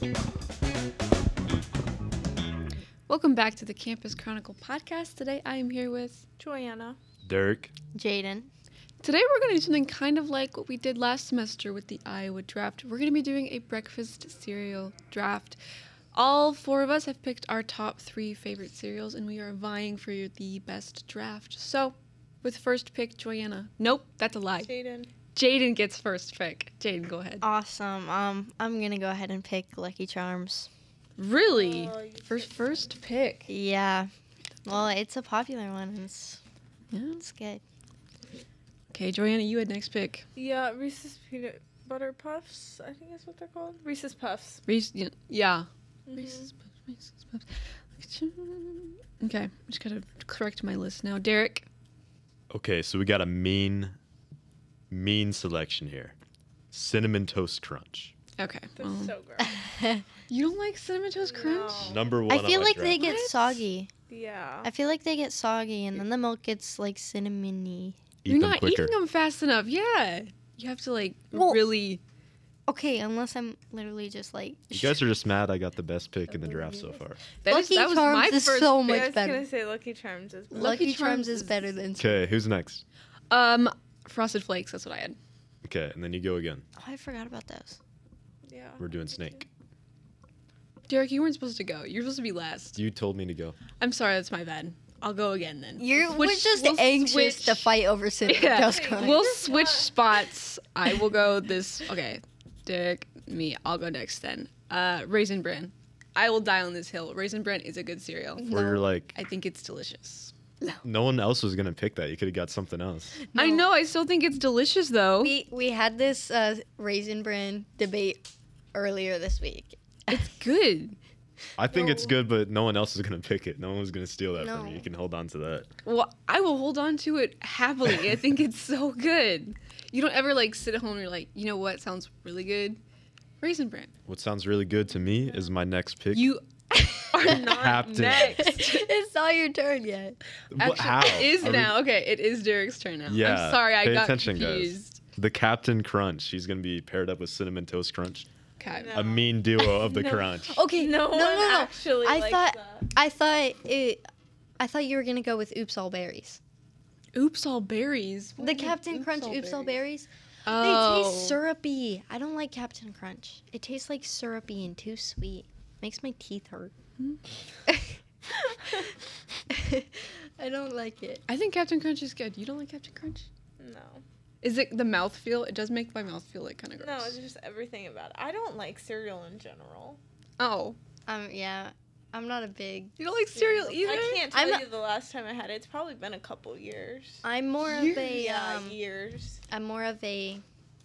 Welcome back to the Campus Chronicle podcast. Today I am here with Joanna. Dirk. Jaden. Today we're going to do something kind of like what we did last semester with the Iowa draft. We're going to be doing a breakfast cereal draft. All four of us have picked our top 3 favorite cereals, and we are vying for the best draft. So, with first pick, Joanna. Nope, that's a lie. Jaden gets first pick. Jaden, go ahead. Awesome. I'm going to go ahead and pick Lucky Charms. Really? Oh, First pick. Yeah. Well, it's a popular one. Yeah. It's good. Okay, Joanna, you had next pick. Yeah, Reese's Peanut Butter Puffs, I think that's what they're called. Reese's Puffs. Yeah. Mhm. Reese's Puffs. Okay, I'm just gotta correct my list now. Derek. Okay, so we got a mean selection here. Cinnamon Toast Crunch. Okay. They're well, so gross. you don't like Cinnamon Toast Crunch? No. Number 1 I on feel my like they draft. get soggy. Yeah. I feel like they get soggy, and then the milk gets, like, cinnamony. Eat You're them not quicker. eating them fast enough. Yeah. You have to, like, Well- really. Okay, unless I'm literally just, like... You guys are just mad I got the best pick in the draft so far. That Lucky was Charms my is first so pick. I much was better. going to say Lucky Charms is better. Lucky Lucky Charms Charms is is- better than... Okay, who's next? Frosted Flakes. That's what I had. Okay, and then you go again. Oh, I forgot about those. Yeah. We're doing Snake. Derek, you weren't supposed to go. You're supposed to be last. You told me to go. I'm sorry. That's my bad. I'll go again then. We're just we'll anxious switch- to fight over Cinnamon Yeah. Toast Crunch. We'll switch spots. I will go this. Okay, Derek, me. I'll go next then. Raisin Bran. I will die on this hill. Raisin Bran is a good cereal. Where you're like, I think it's delicious. no one else was going to pick that. You could have got something else. I know. I still think it's delicious though. We had this Raisin Bran debate earlier this week. It's good. I think it's good, but no one else is going to pick it. No one was going to steal that from No. you. You can hold on to that. Well, I will hold on to it happily. I think it's so good. You don't ever like sit at home and you're like, you know what sounds really good? Raisin Bran. What sounds really good to me is my next pick. You are not Captain. next. It's not your turn yet. What- how? It is Are we- now. Okay, it is Derek's turn now. Yeah, I'm sorry, I pay got attention, guys. confused. The Captain Crunch. She's going to be paired up with Cinnamon Toast Crunch. Okay. No. A mean duo of the No. crunch. Okay, No one actually I likes thought that. I thought you were gonna go with Oops All Berries. Oops All Berries. What The is Captain Crunch Oops All Berries. They Oh. taste syrupy. I don't like Captain Crunch. It tastes like syrupy and too sweet. Makes my teeth hurt. I don't like it. I think Captain Crunch is good. You don't like Captain Crunch? No. Is it the mouthfeel? It does make my mouth feel like kind of gross. No, it's just everything about it. I don't like cereal in general. Oh. Yeah, I'm not a big. You don't like cereal either? I can't tell I'm you the last time I had it. It's probably been a couple years. I'm more of a Years. I'm more of a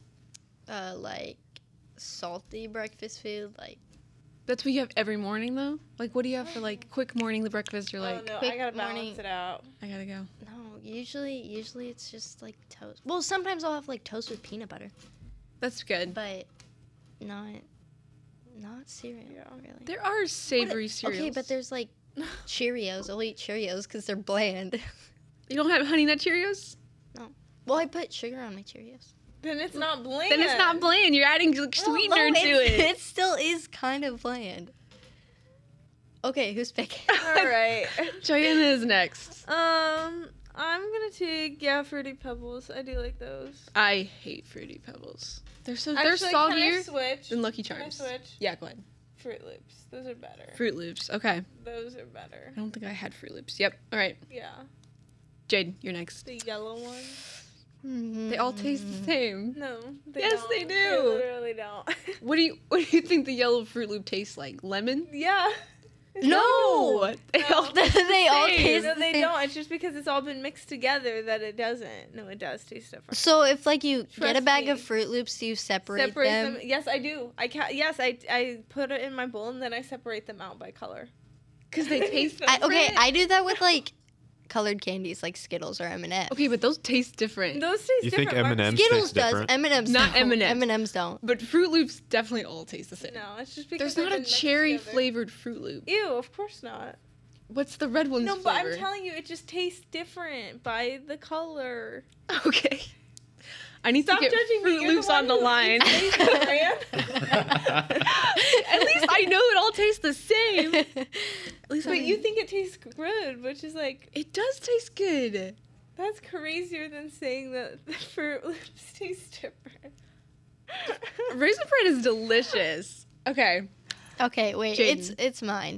like salty breakfast food. Like That's what you have every morning, though? Like, what do you have for, like, quick morning, the breakfast? You're like, oh no, quick I gotta balance morning- it out. I gotta go. no, usually it's just like toast. Well, sometimes I'll have like toast with peanut butter, That's good. but not cereal. Yeah. Really. There are savory cereals. Okay, but there's like Cheerios. I'll eat Cheerios because they're bland. You don't have Honey Nut Cheerios? Well, I put sugar on my Cheerios. Then it's not bland. Then it's not bland. You're adding like, sweetener to it. It still is kind of bland. Okay, who's picking? All right. Joanna is next. I'm gonna take Fruity Pebbles. I do like those. I hate Fruity Pebbles. They're Actually, they're can I soggier switch? than Lucky Can I Charms. switch? Yeah, go ahead. Fruit Loops. Those are better. Fruit Loops. Okay. Those are better. I don't think I had Fruit Loops. Yep. All right. Yeah. Jade, you're next. The yellow ones. They all taste the same. No. Yes, don't. they do. They literally don't. What do you think the yellow Fruit Loop tastes like? Lemon? Yeah. No. They all They all same. taste No, the they same. don't. It's just because it's all been mixed together that it doesn't. No, it does taste different. So if like you get a Trust bag me. of Fruit Loops, do you separate them? Yes, I do. Yes, I put it in my bowl and then I separate them out by color. Because they taste I do that with like colored candies like Skittles or M&M's. Okay, but those taste different. Those taste You think different. M&Ms Skittles taste does. different? M&M's Not don't. M&Ms. M&M's don't. But Fruit Loops definitely all taste the same. No, it's just because There's not they've a been mixed cherry together. flavored Fruit Loop. Ew, of course not. What's the red one's No, but flavor? I'm telling you, it just tastes different by the color. Okay. I need Stop to get judging me. Fruit You're Loops on the one who line. eats the brand. At least I I know it all tastes the same. At least But you think it tastes good, which is like, it does taste good. that's crazier than saying that the Fruit Loops taste different. Raisin bread is delicious. Okay. Okay, wait. Jaden. It's mine.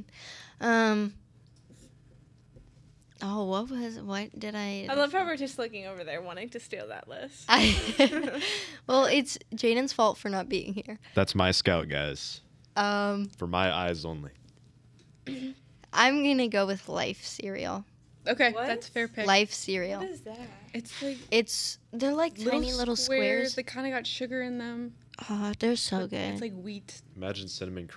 Oh, what did I? I love how we're just looking over there wanting to steal that list. Well, it's Jaden's fault for not being here. That's my scout, guys. For my eyes only. I'm gonna go with Life cereal. Okay, What? that's a fair pick. Life cereal. What is that? It's like They're like tiny little squares. They kind of got sugar in them. Oh, they're so But good. It's like wheat. Imagine cinnamon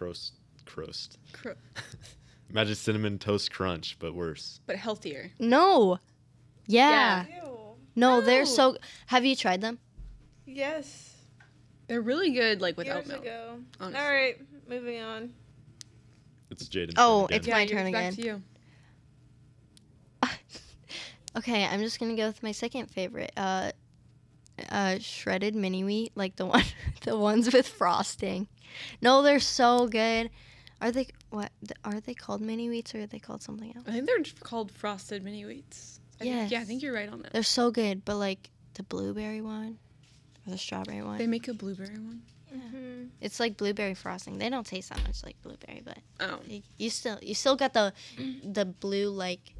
Imagine cinnamon toast crunch, but worse. But healthier. No. Yeah. Ew. No, they're No. so. Have you tried them? Yes. They're really good, like without Years milk. ago. honestly. All right, moving on. It's Jaden. Oh, again. it's my yours, turn back again. to you. Okay, I'm just gonna go with my second favorite. Shredded mini wheat, like the one, the ones with frosting. No, they're so good. Are they are they called mini wheats or are they called something else? I think they're called frosted mini wheats. Yes. I think you're right on that. They're so good, but like the blueberry one or the strawberry one, They make a blueberry one. Mm-hmm. it's like blueberry frosting. They don't taste that much like blueberry, but Oh. you still got the blue like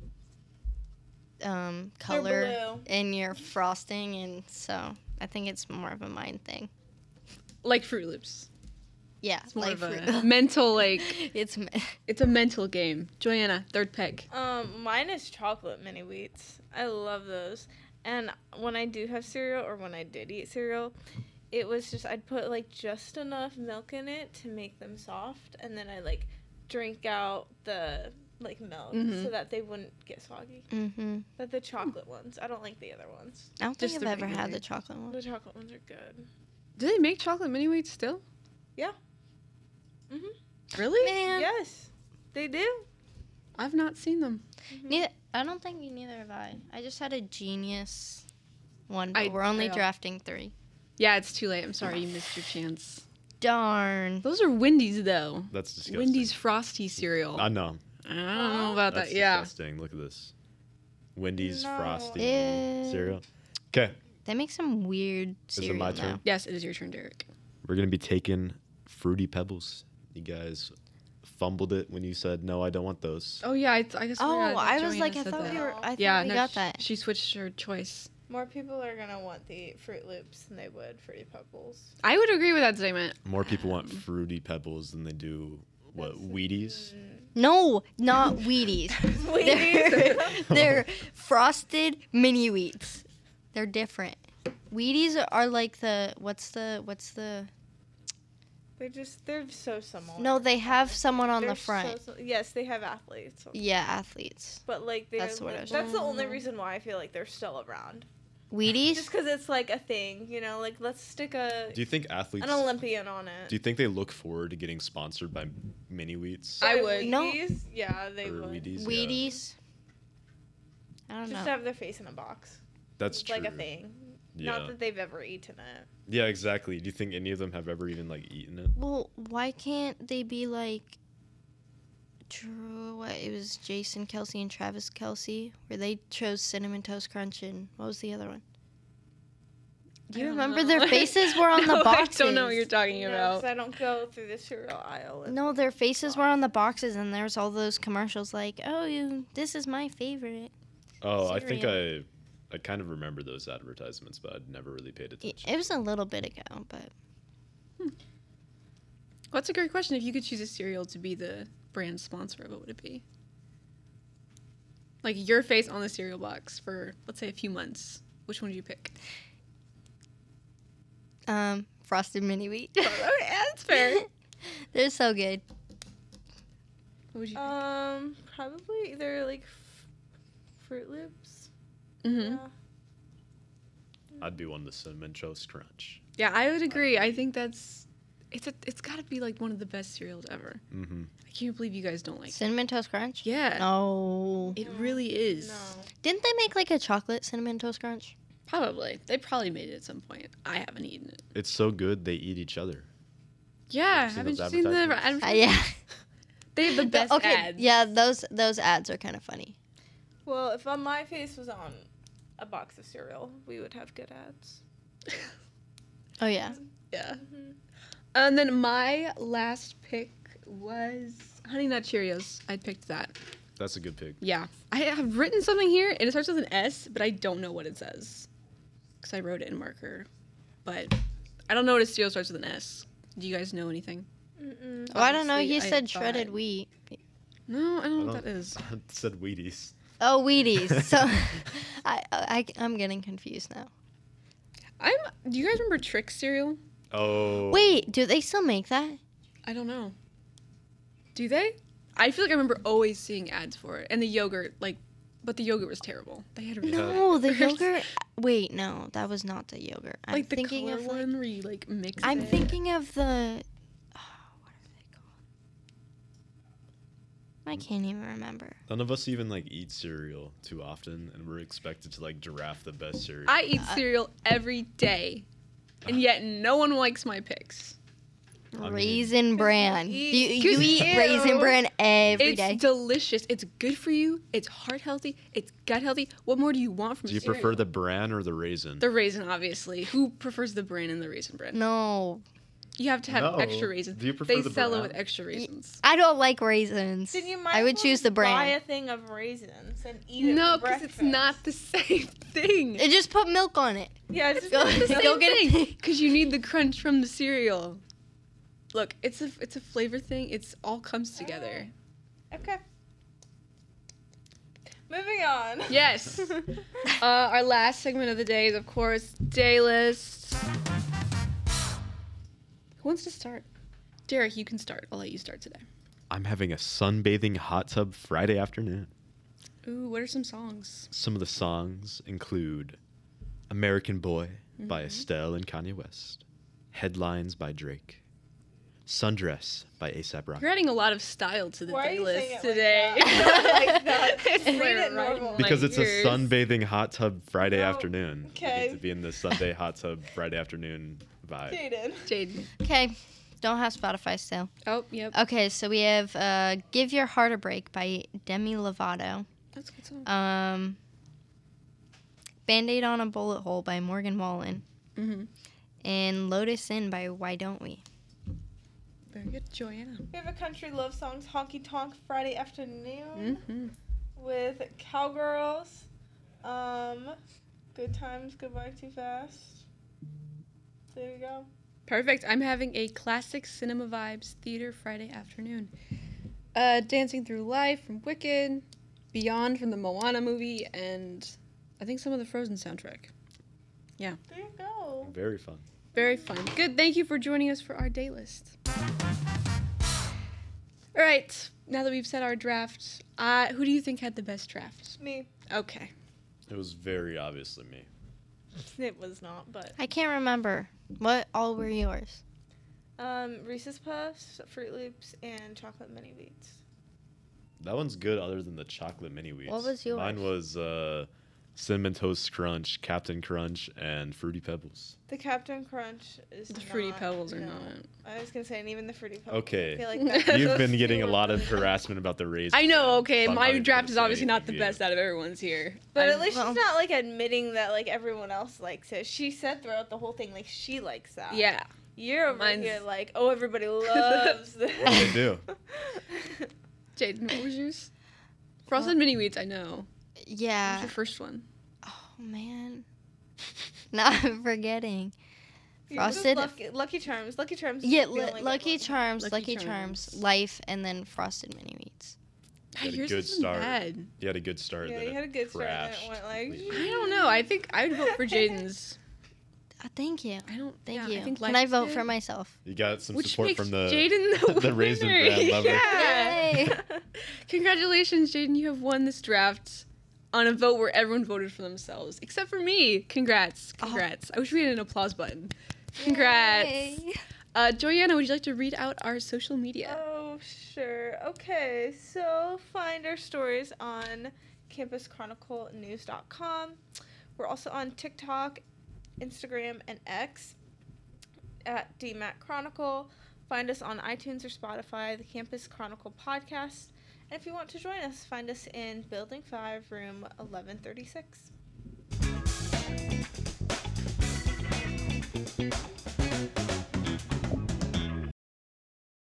color blue. in your frosting, and so I think it's more of a mind thing. Like Fruit Loops. Yeah, It's more like of a fruit. mental, like, It's it's a mental game. Joanna, third pick. Mine is chocolate mini wheats. I love those. And when I do have cereal, or when I did eat cereal, it was just I'd put like just enough milk in it to make them soft, and then I like drink out the like milk Mhm. so that they wouldn't get soggy. Mm-hmm. But the chocolate ones, I don't like the other ones. I don't think Just I've the ever had regular. the chocolate one. The chocolate ones are good. Do they make chocolate mini wheats still? Really? Man, Yes, they do. I've not seen them. neither. I don't think neither have I. I just had a Genius one, but I- we're only I- drafting 3. Yeah, it's too late. I'm sorry, you missed your chance. Darn. Those are Wendy's, though. That's disgusting. Wendy's Frosty cereal. I know. I don't know about That's that. Yeah. disgusting. Look at this. Wendy's No. Frosty Ew. cereal. Okay, They make some weird it cereal my now. turn? Yes, it is your turn, Derek. we're gonna be taking Fruity Pebbles. You guys fumbled it when you said no. I don't want those. Oh yeah, I guess. Oh, forgot that I was Joanna like, I said thought that. we were. I thought Yeah, we no, got that. She switched her choice. More people are gonna want the Fruit Loops than they would Fruity Pebbles. I would agree with that statement. More people want Fruity Pebbles than they do Wheaties. No, not Wheaties. they're, they're frosted mini wheats. They're different. Wheaties are like the what's the They're so similar. No, they have someone on They're the front. Yes, they have athletes. Yeah, athletes. But like they're That's what I was that's the only reason why I feel like they're still around. Wheaties? Just because it's like a thing, you know. Like let's stick Do you think athletes? an Olympian on it. Do you think they look forward to getting sponsored by Mini Wheats I would. No. Wheaties? Yeah, they or would. Wheaties? Yeah. Wheaties? I don't Just know. have their face in a box. That's It's true. like a thing. Yeah. Not that they've ever eaten it. Yeah, exactly. Do you think any of them have ever even like eaten it? Well, why can't they be like what it was Jason Kelsey and Travis Kelsey, where they chose Cinnamon Toast Crunch and what was the other one? Do you I don't remember know. their faces were on the No, boxes? I don't know what you're talking No, about. 'cause I don't go through the cereal aisle. and- No, their faces were on the boxes, and there's all those commercials like, "Oh, this is my favorite." Oh, I think Cereal. I kind of remember those advertisements, but I'd never really paid attention. It was a little bit ago, but Well, that's a great question. If you could choose a cereal to be the brand sponsor, what would it be? Like your face on the cereal box for, let's say, a few months. Which one would you pick? Frosted Mini Wheat. Okay, that's fair. They're so good. What would you pick? Probably either like Fruit Loops. Mm-hmm. Yeah. I'd be one of the Cinnamon Toast Crunch. Yeah, I would agree. I think it's got to be like one of the best cereals ever. Mm-hmm. I can't believe you guys don't like it. Cinnamon Toast Crunch? Yeah, No. it really is. No. Didn't they make like a chocolate Cinnamon Toast Crunch? Probably. They probably made it at some point. I haven't eaten it. It's so good they eat each other. Yeah, Seen haven't you those seen the advertisements? advertisements? Yeah. They have the best Okay. ads. Yeah, those ads are kind of funny. Well, if my face was on a box of cereal, we would have good ads. Oh yeah. Yeah. Mhm. And then my last pick was Honey Nut Cheerios. I picked that. That's a good pick. Yeah. I have written something here, and it starts with an S, but I don't know what it says. Because I wrote it in marker. But I don't know what a cereal starts with an S. Do you guys know anything? Mm-mm. Oh, I don't know. Obviously, He I said thought- shredded wheat. No, I don't know I what that is. It said Wheaties. Oh, Wheaties. So I'm getting confused now. Do you guys remember Trix cereal? Oh. Wait, do they still make that? I don't know. Do they? I feel like I remember always seeing ads for it. And the yogurt, but the yogurt was terrible. They had really No, the There's- yogurt. Wait, no, that was not the yogurt. I'm like the thinking color of one where you mix I'm it. thinking of the. Oh, what are they called? I can't even remember. None of us even eat cereal too often, and we're expected to giraffe the best cereal. I eat cereal every day, and yet no one likes my picks. mean- Raisin Bran. You eat- eat Ew. Raisin Bran every It's day. delicious. It's good for you. It's heart healthy. It's gut healthy. What more do you want from Do you cereal? prefer the bran or the raisin? The raisin, obviously. Who prefers the bran and the raisin bread? No, You have to have No. extra raisins. Do you prefer They the sell it bran? with extra raisins. I don't like raisins. Then you might I would as well choose the just buy a bran. thing of raisins and eat it No, for because it's breakfast. not the same thing. Just put milk on it. Yeah, just Go- It's the Go same get it. thing. Because you need the crunch from the cereal. Look, it's a flavor thing. It's all comes together. Okay. Moving on. Yes. Our last segment of the day is, of course, Day List. Who wants to start? Derek, you can start. I'll let you start today. I'm having a sunbathing hot tub Friday afternoon. Ooh, what are some songs? Some of the songs include American Boy by Estelle and Kanye West, Headlines by Drake, Sundress by A$AP Rocky. You're adding a lot of style to the Why are Day you saying List it like today. that? Like that. It's Read like it right normal. in Because my it's a ears. sunbathing hot tub Friday No. afternoon. I Okay. get to be in the Sunday hot tub Friday afternoon vibe. Jaden. Jaden. Okay, don't have Spotify still. Oh, yep. Okay, so we have "Give Your Heart a Break" by Demi Lovato. That's a good song. "Band-Aid on a Bullet Hole" by Morgan Wallen, Mm-hmm. and "Lotus In" by Why Don't We. Very good. Joanna. We have a country love songs, Honky Tonk Friday afternoon Mm-hmm. with Cowgirls. Good Times, Goodbye Too Fast. There you go. Perfect. I'm having a classic cinema vibes theater Friday afternoon. Dancing Through Life from Wicked, Beyond from the Moana movie, and I think some of the Frozen soundtrack. There you go. Very fun. Very fun. Good. Thank you for joining us for our day list. All right. Now that we've set our draft, who do you think had the best draft? Me. Okay. It was very obviously me. It was not, but I can't remember. What all were yours? Reese's Puffs, Fruit Loops, and chocolate mini wheats. That one's good other than the chocolate mini wheats. What was yours? Mine was Cinnamon Toast Crunch, Captain Crunch, and Fruity Pebbles. The Captain Crunch is The Fruity not- Pebbles are no. not. I was gonna say, and even the Fruity Pebbles. Okay. I feel like that- You've those been two getting a are lot of really- harassment about the raisin. I know. Okay. So I'm not My even draft gonna is say obviously not anything the to you. best out of everyone's here. But I'm- at least well- she's not like admitting that like everyone else likes it. She said throughout the whole thing like she likes that. Yeah. You're over Mine's- here like, oh, everybody loves this. What did I do? Jaden, what was yours? Frosted Mini Wheats, I know. What was Yeah. your first one? Oh man. Now I'm forgetting. Yeah, just Frosted- Lucky Charms. Lucky Charms. Yeah, is the only good Lucky one. Charms, Lucky Lucky Charms, Charms. Life, and then Frosted Mini Wheats. Had a Yours good isn't start. bad. You had a good start. Yeah, then you it had a good start, and then it crashed went like- completely. I don't know. I think I would vote for Jaden's. Thank you. I don't. Thank yeah, you. I think Can I Life's vote good. for myself? You got some Which support makes from the Jaden the Raisin winner. Bran lover. Yeah. Yay. Congratulations, Jaden. You have won this draft on a vote where everyone voted for themselves, except for me. Congrats. Congrats. I wish we had an applause button. Congrats. Yay. Joanna, would you like to read out our social media? Oh, sure. Okay, so find our stories on campuschroniclenews.com. We're also on TikTok, Instagram, and X at DMAC Chronicle. Find us on iTunes or Spotify, the Campus Chronicle podcast. And if you want to join us, find us in Building 5, room 1136.